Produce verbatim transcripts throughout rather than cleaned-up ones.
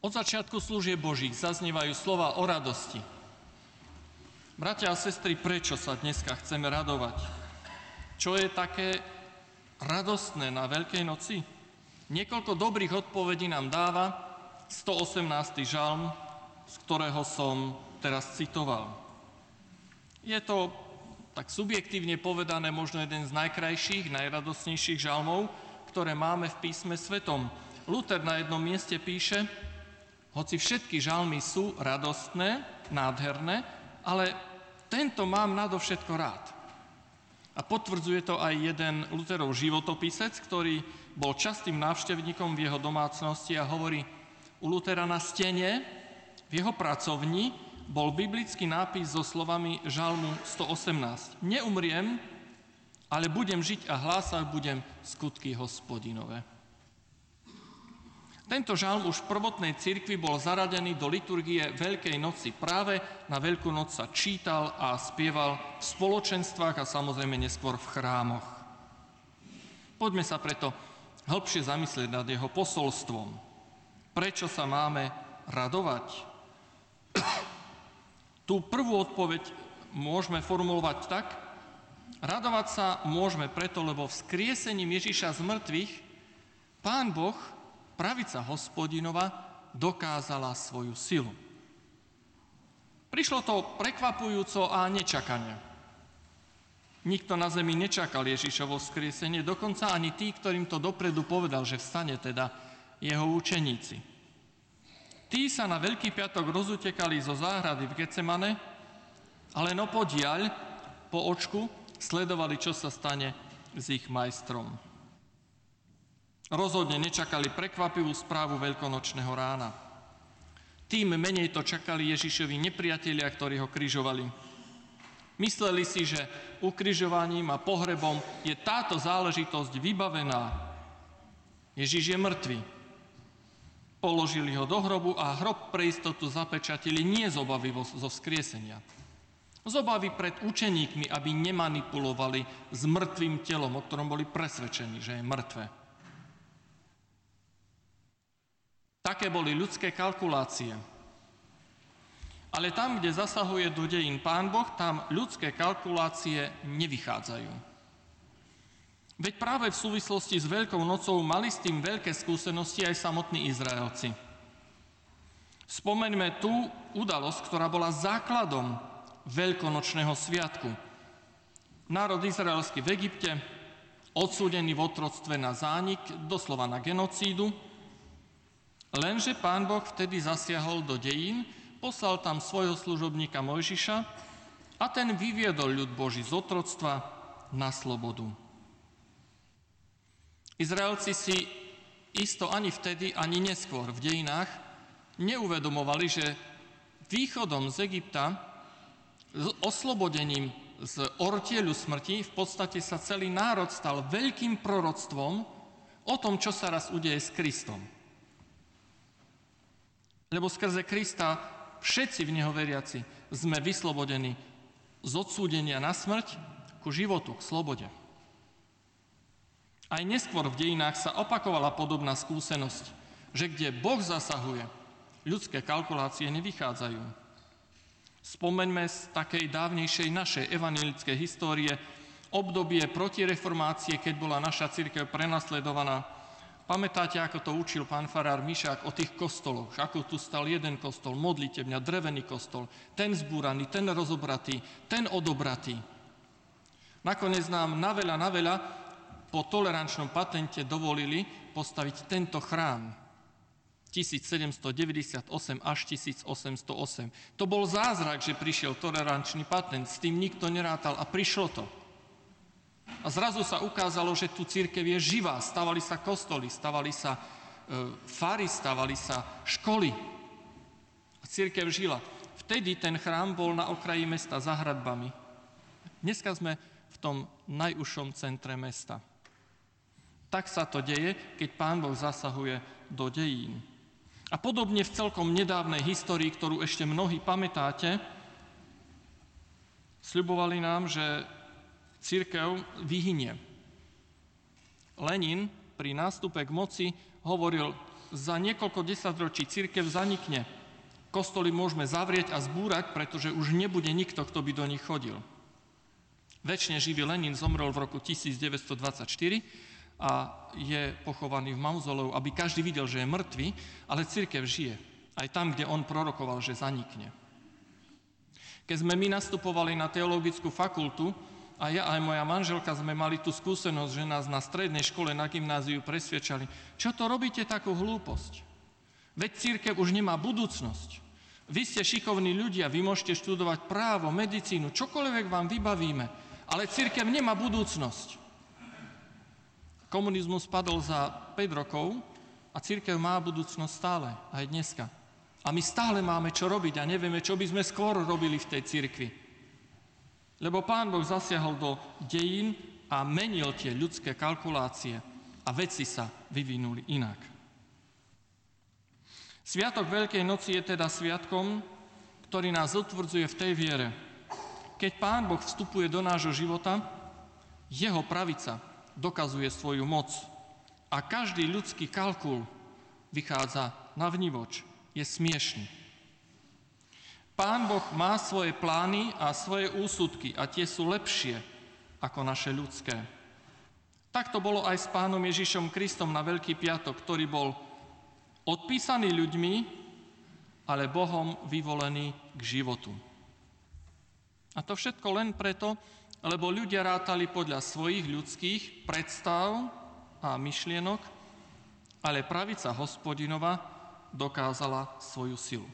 Od začiatku služieb Božích zaznievajú slova o radosti. Bratia a sestry, prečo sa dneska chceme radovať? Čo je také radostné na Veľkej noci? Niekoľko dobrých odpovedí nám dáva stoosemnásty žalm, z ktorého som teraz citoval. Je to, tak subjektívne povedané, možno jeden z najkrajších, najradostnejších žalmov, ktoré máme v písme svetom. Luther na jednom mieste píše: hoci všetky žalmy sú radostné, nádherné, ale tento mám nadovšetko rád. A potvrdzuje to aj jeden Lutherov životopisec, ktorý bol častým návštevníkom v jeho domácnosti a hovorí: u Luthera na stene v jeho pracovni bol biblický nápis so slovami žalmu stoosemnásť. Neumriem, ale budem žiť a hlásať budem skutky Hospodinové. Tento žalm už v prvotnej cirkvi bol zaradený do liturgie Veľkej noci. Práve na Veľkú noc sa čítal a spieval v spoločenstvách a samozrejme neskôr v chrámoch. Poďme sa preto hĺbšie zamyslieť nad jeho posolstvom. Prečo sa máme radovať? Tú prvú odpoveď môžeme formulovať tak: radovať sa môžeme preto, lebo vzkriesením Ježiša z mŕtvych Pán Boh, pravica Hospodinova, dokázala svoju silu. Prišlo to prekvapujúco a nečakane. Nikto na zemi nečakal Ježišovo vzkriesenie, dokonca ani tí, ktorým to dopredu povedal, že vstane, teda jeho učeníci. Tí sa na Veľký piatok rozutekali zo záhrady v Getsemane, ale no podiaľ, po očku, sledovali, čo sa stane s ich majstrom. Rozhodne nečakali prekvapivú správu veľkonočného rána. Tým menej to čakali Ježišovi nepriatelia, ktorí ho križovali. Mysleli si, že ukrižovaním a pohrebom je táto záležitosť vybavená. Ježiš je mŕtvy. Položili ho do hrobu a hrob pre istotu zapečatili nie z obavy zo vzkriesenia. Z obavy pred učeníkmi, aby nemanipulovali s mŕtvým telom, o ktorom boli presvedčení, že je mŕtve. Také boli ľudské kalkulácie. Ale tam, kde zasahuje do dejín Pán Boh, tam ľudské kalkulácie nevychádzajú. Veď práve v súvislosti s Veľkou nocou mali s tým veľké skúsenosti aj samotní Izraelci. Spomeňme tú udalosť, ktorá bola základom veľkonočného sviatku. Národ izraelský v Egypte, odsúdený v otroctve na zánik, doslova na genocídu, lenže Pán Boh vtedy zasiahol do dejín, poslal tam svojho služobníka Mojžiša a ten vyviedol ľud Boží z otroctva na slobodu. Izraelci si isto ani vtedy, ani neskôr v dejinách neuvedomovali, že východom z Egypta, oslobodením z ortieľu smrti, v podstate sa celý národ stal veľkým proroctvom o tom, čo sa raz udeje s Kristom. Lebo skrze Krista všetci v Neho veriaci sme vyslobodení z odsúdenia na smrť ku životu, k slobode. Aj neskôr v dejinách sa opakovala podobná skúsenosť, že kde Boh zasahuje, ľudské kalkulácie nevychádzajú. Spomeňme z takej dávnejšej našej evanjelickej histórie obdobie protireformácie, keď bola naša cirkev prenasledovaná. Pamätáte, ako to učil pán farár Mišák o tých kostoloch, ako tu stal jeden kostol, modlitebňa, drevený kostol, ten zbúraný, ten rozobratý, ten odobratý. Nakoniec nám naveľa, naveľa po tolerančnom patente dovolili postaviť tento chrám tisícsedemstodeväťdesiatosem až tisícosemstoosem. To bol zázrak, že prišiel tolerančný patent, s tým nikto nerátal a prišlo to. A zrazu sa ukázalo, že tu cirkev je živá, stavali sa kostoly, stavali sa e, fary, stavali sa školy. A cirkev žila. Vtedy ten chrám bol na okraji mesta za hradbami. Dneska sme v tom najúžšom centre mesta. Tak sa to deje, keď Pán Boh zasahuje do dejín. A podobne v celkom nedávnej histórii, ktorú ešte mnohí pamätáte, sľubovali nám, že cirkev vyhynie. Lenin pri nástupe k moci hovoril, za niekoľko desaťročí cirkev zanikne. Kostoly môžeme zavrieť a zbúrať, pretože už nebude nikto, kto by do nich chodil. Večne živý Lenin zomrel v roku devätnásťstodvadsaťštyri a je pochovaný v mauzoleu, aby každý videl, že je mŕtvy, ale cirkev žije. Aj tam, kde on prorokoval, že zanikne. Keď sme my nastupovali na teologickú fakultu, a ja aj moja manželka sme mali tú skúsenosť, že nás na strednej škole, na gymnáziu presviečali, čo to robíte takú hlúposť? Veď cirkev už nemá budúcnosť. Vy ste šikovní ľudia, vy môžete študovať právo, medicínu, čokoľvek vám vybavíme, ale cirkev nemá budúcnosť. Komunizmus padol za päť rokov a cirkev má budúcnosť stále, aj dneska. A my stále máme čo robiť a nevieme, čo by sme skôr robili v tej cirkvi. Lebo Pán Boh zasiahol do dejín a menil tie ľudské kalkulácie a veci sa vyvinuli inak. Sviatok Veľkej noci je teda sviatkom, ktorý nás utvrdzuje v tej viere. Keď Pán Boh vstupuje do nášho života, jeho pravica dokazuje svoju moc a každý ľudský kalkul vychádza na vnivoč, je smiešný. Pán Boh má svoje plány a svoje úsudky a tie sú lepšie ako naše ľudské. Tak to bolo aj s Pánom Ježišom Kristom na Veľký piatok, ktorý bol odpísaný ľuďmi, ale Bohom vyvolený k životu. A to všetko len preto, lebo ľudia rátali podľa svojich ľudských predstav a myšlienok, ale pravica Hospodinova dokázala svoju silu.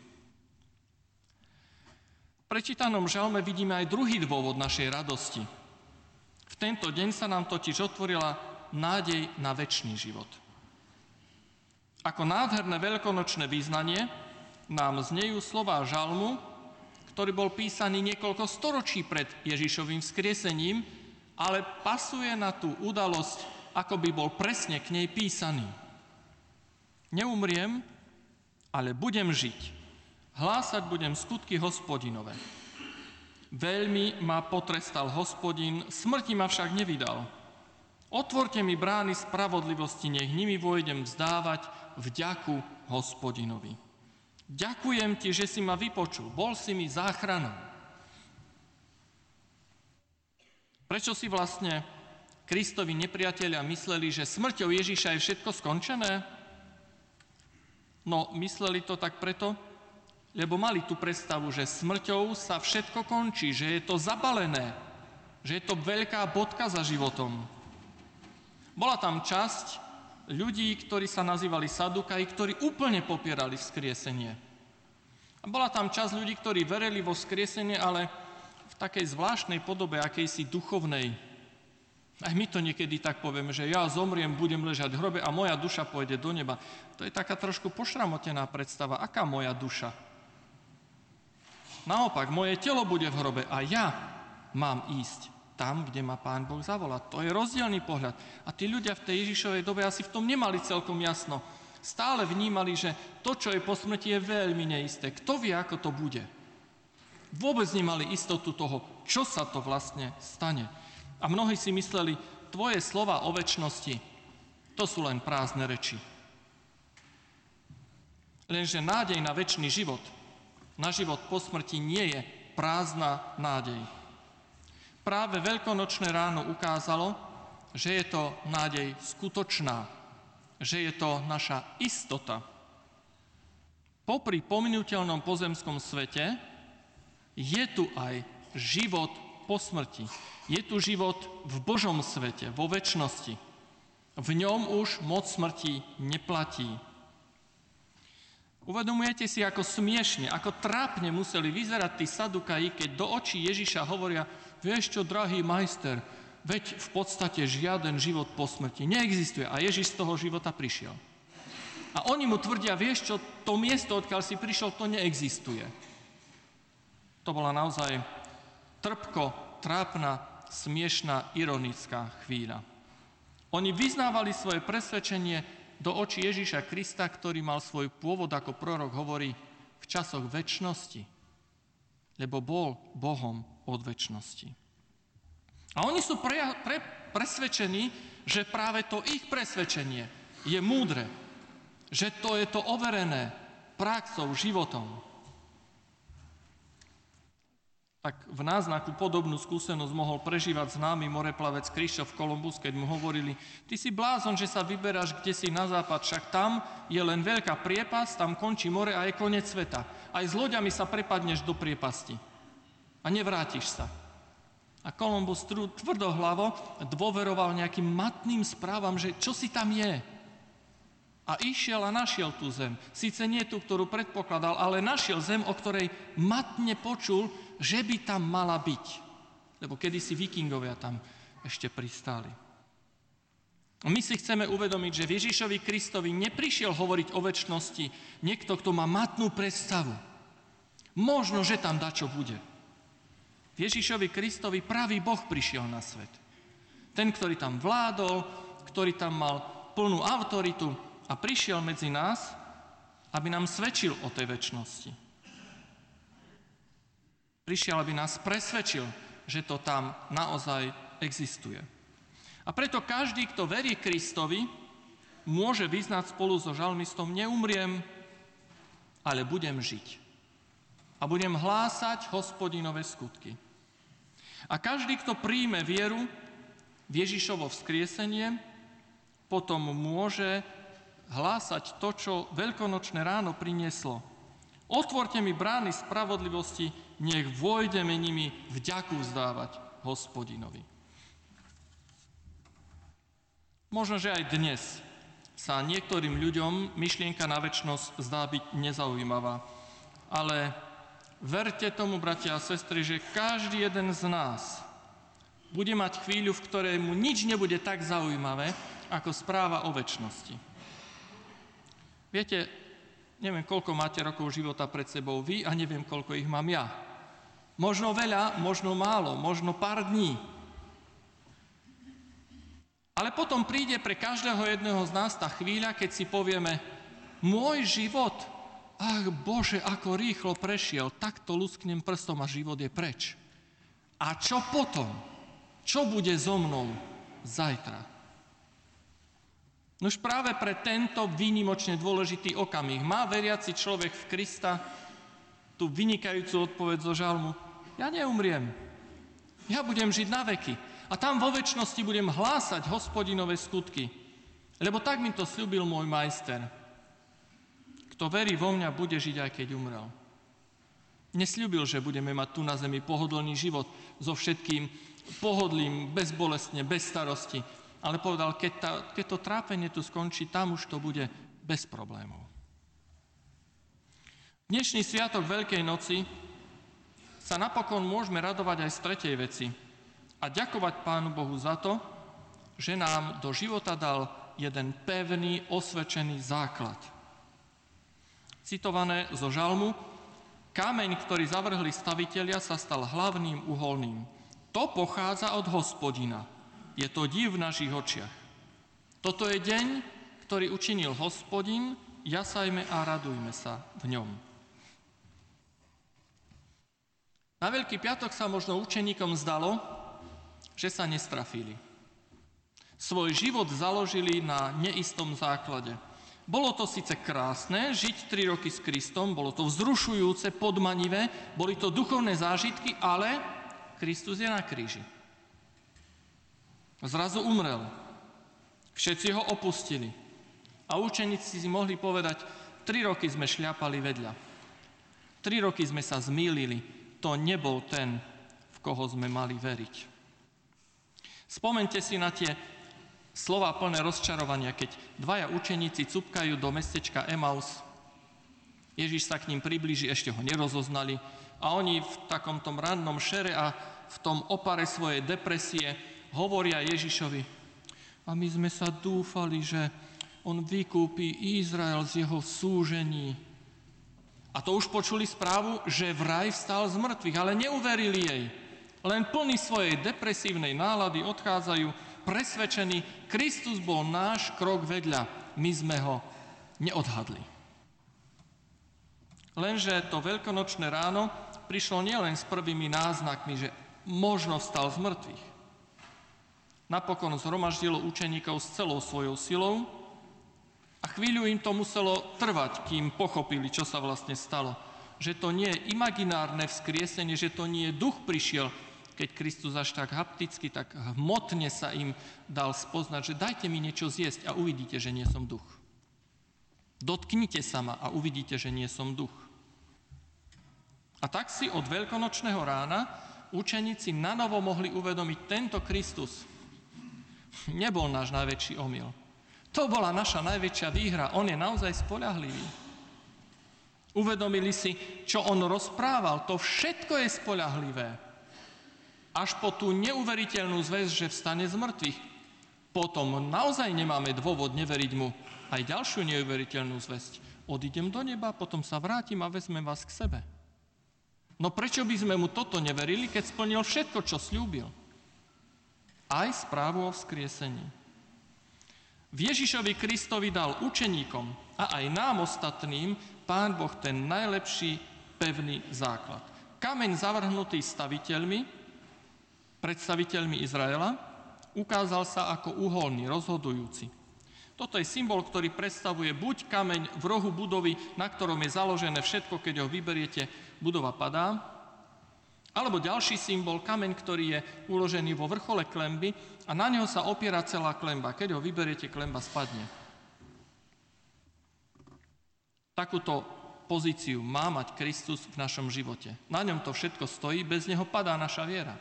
V prečítanom žalme vidíme aj druhý dôvod našej radosti. V tento deň sa nám totiž otvorila nádej na večný život. Ako nádherné veľkonočné význanie nám znejú slová žalmu, ktorý bol písaný niekoľko storočí pred Ježišovým vzkriesením, ale pasuje na tú udalosť, ako by bol presne k nej písaný. Neumriem, ale budem žiť. Hlásať budem skutky Hospodinové. Veľmi ma potrestal Hospodin, smrti ma však nevydal. Otvorte mi brány spravodlivosti, nech nimi vojdem vzdávať vďaku Hospodinovi. Ďakujem ti, že si ma vypočul, bol si mi záchranou. Prečo si vlastne Kristovi nepriatelia mysleli, že smrťou Ježiša je všetko skončené? No, mysleli to tak preto, lebo mali tú predstavu, že smrťou sa všetko končí, že je to zabalené, že je to veľká bodka za životom. Bola tam časť ľudí, ktorí sa nazývali Sadukaji, ktorí úplne popierali vzkriesenie. A bola tam časť ľudí, ktorí verili vo vzkriesenie, ale v takej zvláštnej podobe, akejsi duchovnej. Aj my to niekedy tak povieme, že ja zomriem, budem ležať v hrobe a moja duša pôjde do neba. To je taká trošku pošramotená predstava. Aká moja duša? Naopak, moje telo bude v hrobe a ja mám ísť tam, kde ma Pán Boh zavolá. To je rozdielný pohľad. A tí ľudia v tej Ježišovej dobe asi v tom nemali celkom jasno. Stále vnímali, že to, čo je po smrti, je veľmi neisté. Kto vie, ako to bude? Vôbec nemali istotu toho, čo sa to vlastne stane. A mnohí si mysleli, tvoje slova o večnosti, to sú len prázdne reči. Lenže nádej na večný život, na život po smrti nie je prázdna nádej. Práve veľkonočné ráno ukázalo, že je to nádej skutočná, že je to naša istota. Popri pominuteľnom pozemskom svete je tu aj život po smrti. Je tu život v Božom svete, vo večnosti. V ňom už moc smrti neplatí. Uvedomujete si, ako smiešne, ako trápne museli vyzerať tí Sadukaji, keď do očí Ježiša hovoria, vieš čo, drahý majster, veď v podstate žiaden život po smrti neexistuje a Ježiš z toho života prišiel. A oni mu tvrdia, vieš čo, to miesto, odkiaľ si prišiel, to neexistuje. To bola naozaj trpko, trápna, smiešná, ironická chvíľa. Oni vyznávali svoje presvedčenie do očí Ježiša Krista, ktorý mal svoj pôvod, ako prorok hovorí, v časoch večnosti, lebo bol Bohom od večnosti. A oni sú pre, pre, presvedčení, že práve to ich presvedčenie je múdre, Že to je to overené praxou, životom. Tak v náznaku podobnú skúsenosť mohol prežívať známy moreplavec Krištof Kolumbus, keď mu hovorili: ty si blázon, že sa vyberáš kde si na západ, však tam je len veľká priepasť, tam končí more a je koniec sveta. Aj s loďami sa prepadneš do priepasti a nevrátiš sa. A Kolumbus tvrdohlavo dôveroval nejakým matným správam, že čo si tam je. A išiel a našiel tú zem. Síce nie tú, ktorú predpokladal, ale našiel zem, o ktorej matne počul, že by tam mala byť. Lebo kedysi vikingovia tam ešte pristáli. My si chceme uvedomiť, že Ježišovi Kristovi neprišiel hovoriť o večnosti niekto, kto má matnú predstavu. Možno, že tam dačo bude. Ježišovi Kristovi pravý Boh prišiel na svet. Ten, ktorý tam vládol, ktorý tam mal plnú autoritu a prišiel medzi nás, aby nám svedčil o tej večnosti. Prišiel, aby nás presvedčil, že to tam naozaj existuje. A preto každý, kto verí Kristovi, môže vyznať spolu so žalmistom: neumriem, ale budem žiť. A budem hlásať Hospodinové skutky. A každý, kto príjme vieru v Ježišovo vzkriesenie, potom môže hlásať to, čo veľkonočné ráno prinieslo. Otvorte mi brány spravodlivosti, nech vojdeme nimi vďaku vzdávať Hospodinovi. Možno, že aj dnes sa niektorým ľuďom myšlienka na večnosť zdá byť nezaujímavá, ale verte tomu, bratia a sestry, že každý jeden z nás bude mať chvíľu, v ktorej mu nič nebude tak zaujímavé, ako správa o večnosti. Viete, neviem, koľko máte rokov života pred sebou vy a neviem, koľko ich mám ja. Možno veľa, možno málo, možno pár dní. Ale potom príde pre každého jedného z nás tá chvíľa, keď si povieme: môj život, ach Bože, ako rýchlo prešiel, takto lusknem prstom a život je preč. A čo potom? Čo bude so mnou zajtra? Nož práve pre tento výnimočne dôležitý okamih má veriaci človek v Krista tú vynikajúcu odpoveď zo žalmu: ja neumriem, ja budem žiť na veky a tam vo večnosti budem hlásať Hospodinové skutky, lebo tak mi to sľúbil môj majster. Kto verí vo mňa, bude žiť, aj keď umrel. Nesľúbil, že budeme mať tu na zemi pohodlný život so všetkým pohodlím, bezbolestne, bez starosti, ale povedal, keď, tá, keď to trápenie tu skončí, tam už to bude bez problémov. Dnešný sviatok Veľkej noci sa napokon môžeme radovať aj z tretej veci a ďakovať Pánu Bohu za to, že nám do života dal jeden pevný, osvedčený základ. Citované zo žalmu: kameň, ktorý zavrhli stavitelia, sa stal hlavným uholným. To pochádza od Hospodina. Je to div v našich očiach. Toto je deň, ktorý učinil Hospodin, jasajme a radujme sa v ňom. Na Veľký piatok sa možno učeníkom zdalo, že sa nestrafili. Svoj život založili na neistom základe. Bolo to síce krásne, žiť tri roky s Kristom, bolo to vzrušujúce, podmanivé, boli to duchovné zážitky, ale Kristus je na kríži. Zrazu umrel. Všetci ho opustili. A učeníci si mohli povedať: tri roky sme šľapali vedľa. Tri roky sme sa zmýlili. To nebol ten, v koho sme mali veriť. Spomeňte si na tie slová plné rozčarovania, keď dvaja učeníci cupkajú do mestečka Emaus. Ježiš sa k ním priblíži, ešte ho nerozoznali a oni v takom tom rannom šere a v tom opare svojej depresie hovoria Ježišovi: a my sme sa dúfali, že on vykúpi Izrael z jeho súžení. A to už počuli správu, že vraj vstal z mŕtvych, ale neuverili jej. Len plní svojej depresívnej nálady odchádzajú presvedčení: Kristus bol náš krok vedľa, my sme ho neodhadli. Lenže to veľkonočné ráno prišlo nielen s prvými náznakmi, že možno vstal z mŕtvych. Napokon zhromaždilo učeníkov s celou svojou silou A chvíľu im to muselo trvať, kým pochopili, čo sa vlastne stalo. Že to nie je imaginárne vzkriesenie, že to nie je duch prišiel, keď Kristus až tak hapticky, tak hmotne sa im dal spoznať, že dajte mi niečo zjesť a uvidíte, že nie som duch. Dotknite sa ma a uvidíte, že nie som duch. A tak si od veľkonočného rána učeníci nanovo mohli uvedomiť, tento Kristus nebol náš najväčší omyl. To bola naša najväčšia výhra. On je naozaj spoľahlivý. Uvedomili si, čo on rozprával. To všetko je spoľahlivé. Až po tú neuveriteľnú zvesť, že vstane z mŕtvych. Potom naozaj nemáme dôvod neveriť mu aj ďalšiu neuveriteľnú zvesť. Odídem do neba, potom sa vrátim a vezmem vás k sebe. No prečo by sme mu toto neverili, keď splnil všetko, čo sľúbil? Aj správu o vzkriesení. V Ježišovi Kristovi dal učeníkom a aj nám ostatným Pán Boh ten najlepší pevný základ. Kameň zavrhnutý staviteľmi, predstaviteľmi Izraela, ukázal sa ako uholný, rozhodujúci. Toto je symbol, ktorý predstavuje buď kameň v rohu budovy, na ktorom je založené všetko, keď ho vyberiete, budova padá, alebo ďalší symbol, kameň, ktorý je uložený vo vrchole klenby a na neho sa opiera celá klenba. Keď ho vyberiete, klenba spadne. Takúto pozíciu má mať Kristus v našom živote. Na ňom to všetko stojí, bez neho padá naša viera.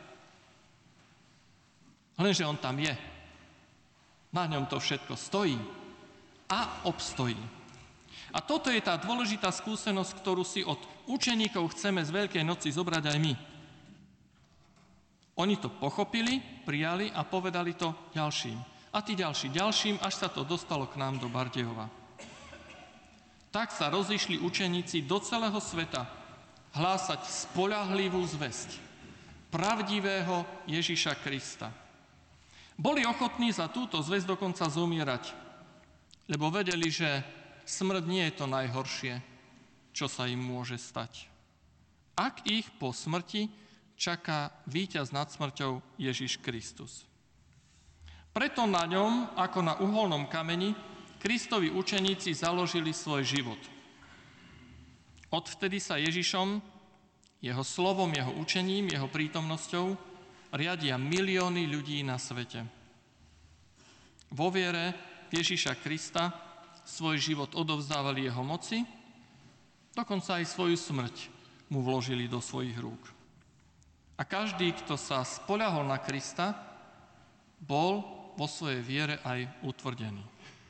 Lenže on tam je. Na ňom to všetko stojí a obstojí. A toto je tá dôležitá skúsenosť, ktorú si od učeníkov chceme z Veľkej noci zobrať aj my. Oni to pochopili, prijali a povedali to ďalším. A tí ďalší ďalším, až sa to dostalo k nám do Bardejova. Tak sa rozišli učeníci do celého sveta hlásať spoľahlivú zvesť pravdivého Ježiša Krista. Boli ochotní za túto zvesť dokonca zomierať, lebo vedeli, že smrť nie je to najhoršie, čo sa im môže stať. Ak ich po smrti čaká víťaz nad smrťou Ježiš Kristus. Preto na ňom, ako na uholnom kameni, Kristovi učeníci založili svoj život. Odvtedy sa Ježišom, jeho slovom, jeho učením, jeho prítomnosťou riadia milióny ľudí na svete. Vo viere Ježiša Krista svoj život odovzdávali jeho moci, dokonca aj svoju smrť mu vložili do svojich rúk. A každý, kto sa spoľahol na Krista, bol vo svojej viere aj utvrdený.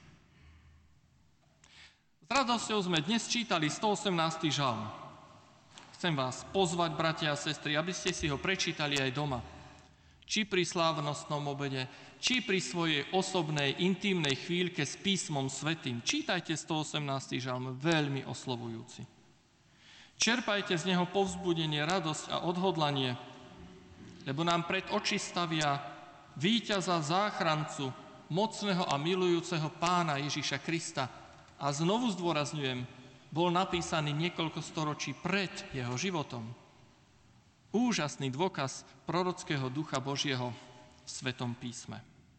S radosťou sme dnes čítali stoosemnásty žalm. Chcem vás pozvať, bratia a sestry, aby ste si ho prečítali aj doma. Či pri slávnostnom obede, či pri svojej osobnej, intímnej chvíľke s písmom svätým. Čítajte stoosemnásty žalm, veľmi oslovujúci. Čerpajte z neho povzbudenie, radosť a odhodlanie, lebo nám pred oči stavia víťaza, záchrancu, mocného a milujúceho Pána Ježiša Krista. A znovu zdôrazňujem, bol napísaný niekoľko storočí pred jeho životom. Úžasný dôkaz prorockého ducha Božieho v Svetom písme.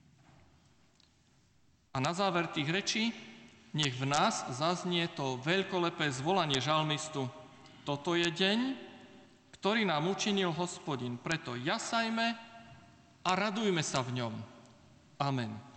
A na záver tých rečí, nech v nás zaznie to veľkolepé zvolanie žalmistu. Toto je deň, ktorý nám učinil Hospodin, preto jasajme a radujme sa v ňom. Amen.